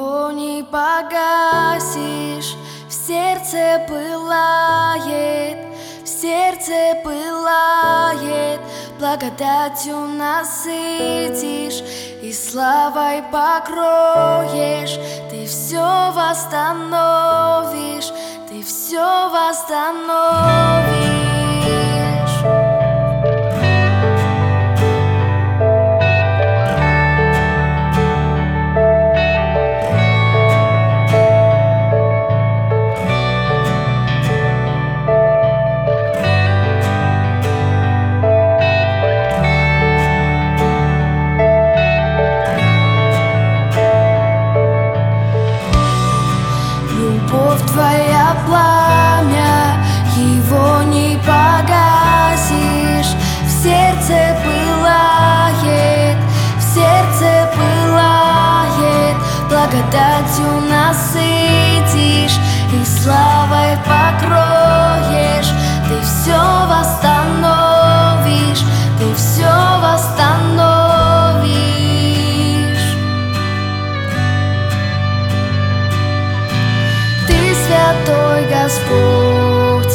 Его не погасишь, в сердце пылает, в сердце пылает, благодатью насытишь и славой покроешь. Ты все восстановишь, ты все восстановишь. Любовь твоя пламя, его не погасишь, в сердце пылает, в сердце пылает, благодатью насытишь и славой покроешь. Ты все восстановишь, ты все восстановишь. Святой Господь,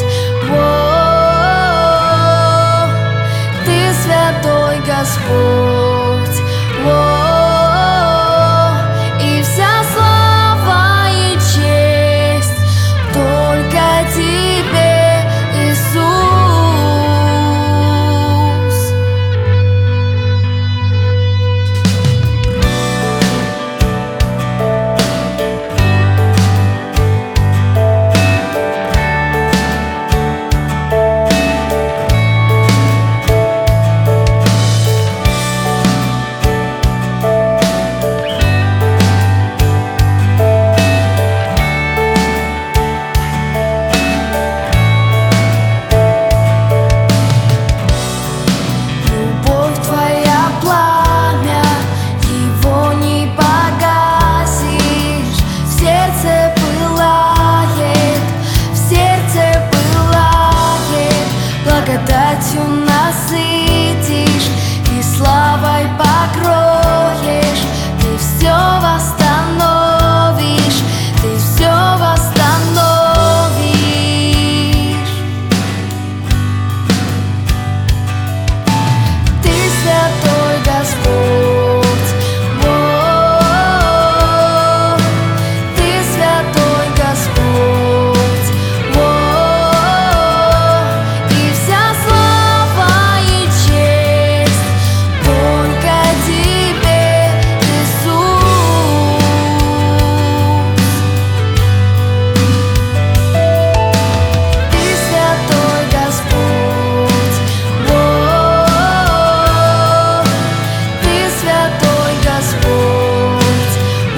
Ты святой Господь, и вся слава и честь только Тебе, Иисус. Благодатью насытишь и славой покроешь. Ты все восстановишь, ты все восстановишь. Ты святой Господь, Ты святой Господь, и вся слава и честь только Тебе, Иисус. Ты святой Господь, Ты святой Господь,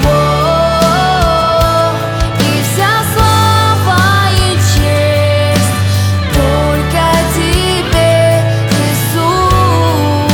и вся слава и честь только Тебе, Иисус.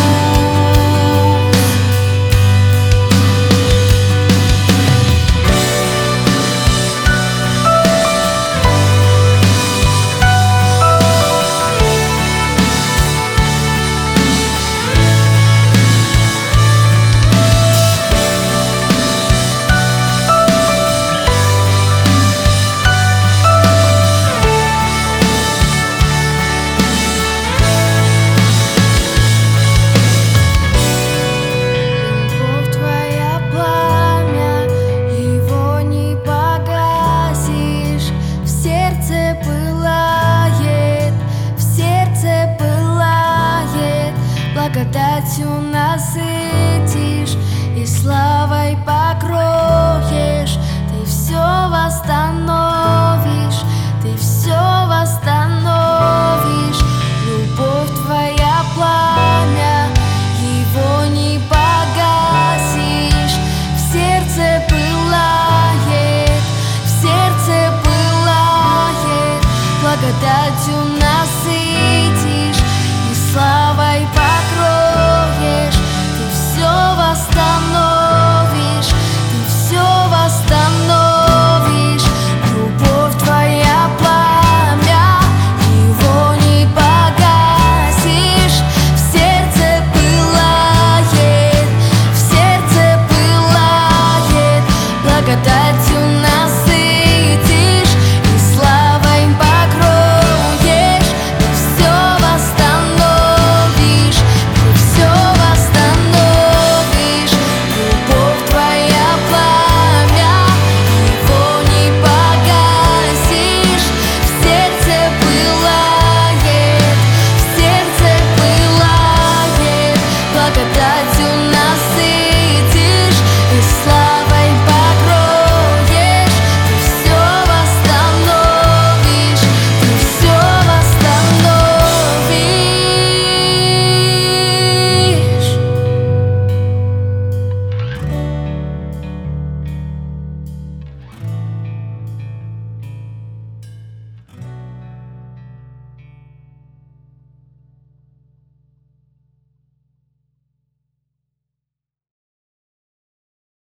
Любовь твоя пламя, его не погасишь, в сердце пылает, в сердце пылает, благодатью насытишь и славой покроешь. Ты все восстановишь, ты все восстановишь. Любовь твоя пламя, его не погасишь, в сердце пылает, в сердце пылает, благодатью насытишь и славой покроешь. Ты все восстановишь, благодать.